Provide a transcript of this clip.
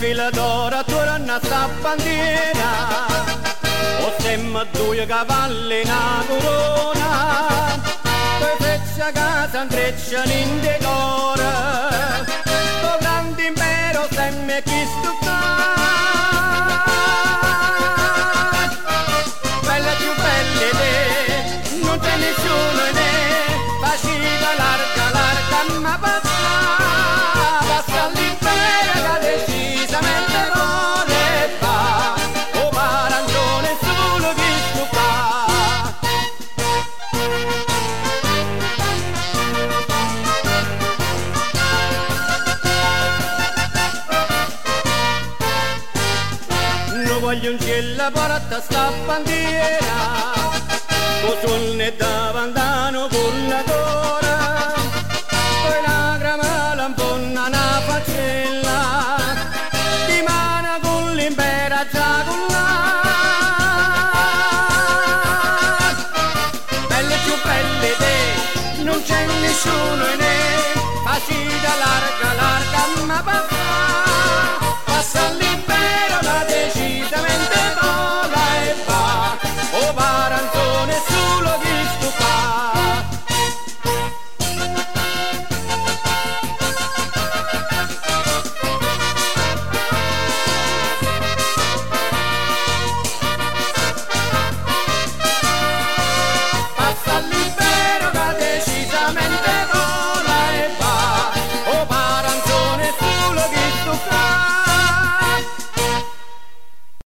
fila d'oro attorno a sta bandiera, o stemma due cavalli in una corona, poi freccia a casa intrecciano in decoro, sto grande impero semme chi stufa. Bella più bella te, non c'è nessuno in te, facita larga larga ma passa all'impero che decisamente vuole fa, o parancione solo chi stufa. Non voglio un cielo porta sta bandiera, con ne davantano con la cora, poi la grama lamponna una faccella, di mano con l'impera già con là. Belle più belle te, non c'è nessuno